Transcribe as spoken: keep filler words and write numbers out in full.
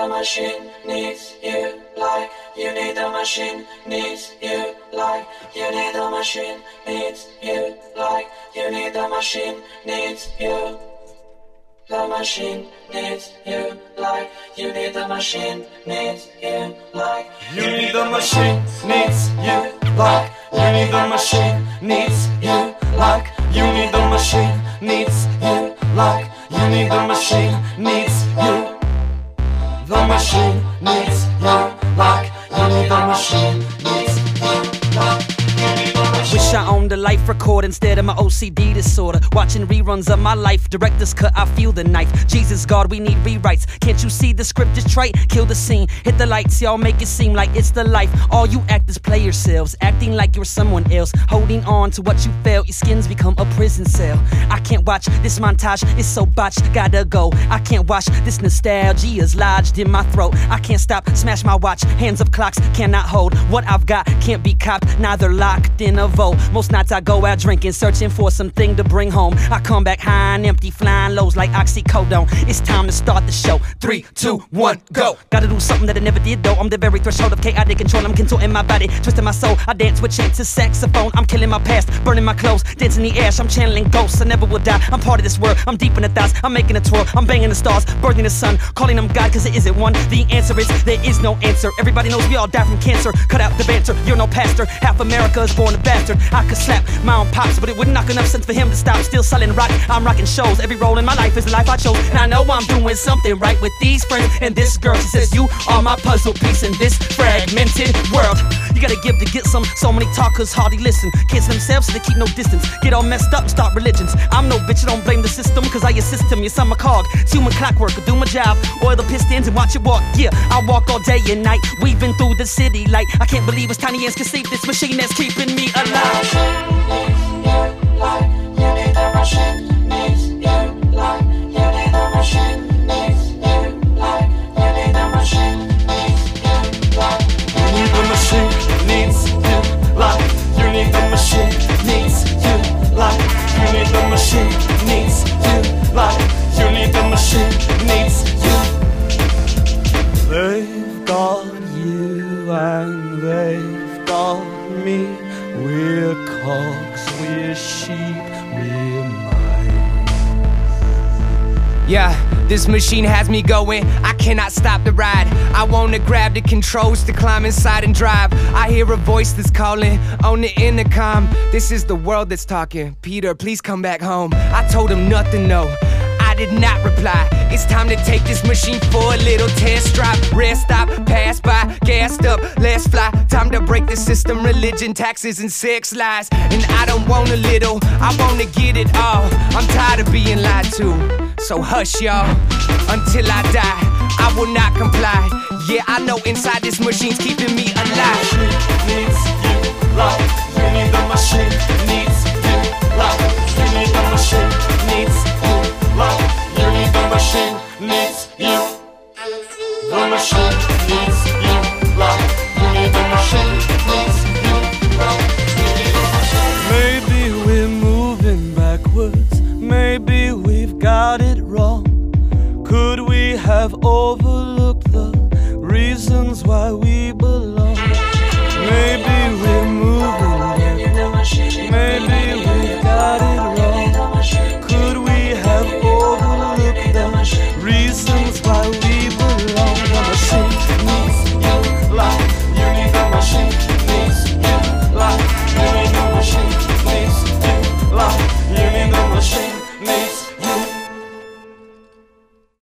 the machine needs you like you need the machine needs you like you need the machine needs you like you need the machine needs you. The machine needs you like you need the machine needs you like you need the machine needs you like you need the machine needs you like you need the machine needs you like you need the machine needs you. The machine needs you like you need the machine needs you like you need the machine. Wish I owned a life record instead of my O C D disorder. Watching reruns of my life, director's cut, I feel the knife. Jesus God, we need rewrites. Can't you see the script is trite? Kill the scene, hit the lights, y'all make it seem like it's the life. All you actors play yourselves, acting like you're someone else. Holding on to what you felt, your skins become a prison cell. I can't watch this montage, it's so botched, gotta go. I can't watch this nostalgia's lodged in my throat. I can't stop, smash my watch, hands of clocks cannot hold. What I've got can't be copped, neither locked in a vote. Most nights I go out drinking, searching for something to bring home. I come back high and empty, flying lows like oxycodone. It's time to start the show. Three, two, one, go. Gotta do something that I never did though. I'm the very threshold of chaotic control. I'm contorting my body, twisting my soul. I dance with chances, saxophone. I'm killing my past, burning my clothes, dancing in the ash. I'm channeling ghosts. I never will die. I'm part of this world. I'm deep in the thoughts. I'm making a twirl. I'm banging the stars, birthing the sun, calling them God, cause there isn't one. The answer is there is no answer. Everybody knows we all die from cancer. Cut out the banter. You're no pastor. Half America is born a bastard. I could slap my own pops, but it wouldn't knock enough sense for him to stop. Still selling rock. I'm rocking shows. Every role in my life is the life I chose, and I know I'm doing something right with these friends and this girl. She says you are my puzzle piece in this fragmented world. You gotta give to get some. So many talkers hardly listen. Cancel themselves so they keep no distance. Get all messed up and start religions. I'm no bitch, I don't blame the system, cause I assist him. Yes, I'm a cog. It's human clockwork, I do my job. Oil the pistons and watch it walk. Yeah, I walk all day and night, weaving through the city like I can't believe it's tiny hands can save this machine that's keeping me alive. You need the machine needs you like you need the machine needs you like you need the machine needs you like you need the machine needs you like you need the machine needs you like you need the machine needs you like you need the machine needs you. They've got you and they've got me. We're cogs, we're sheep, we're mice. Yeah, this machine has me going, I cannot stop the ride. I wanna grab the controls to climb inside and drive. I hear a voice that's calling on the intercom. This is the world that's talking. Peter, please come back home. I told him nothing, no. I did not reply. It's time to take this machine for a little test drive. Rest stop, pass by, gassed up, let's fly. Time to break the system, religion, taxes, and sex lies. And I don't want a little, I wanna get it all. I'm tired of being lied to, so hush y'all. Until I die, I will not comply. Yeah, I know inside this machine's keeping me alive. Needs you like you need the machine needs you like you need the machine needs you like you need the machine needs you. The machine needs you like you need the machine needs you like you need the machine. Maybe we're moving backwards. Maybe we've got it wrong. Could we have overlooked the reasons why we belong?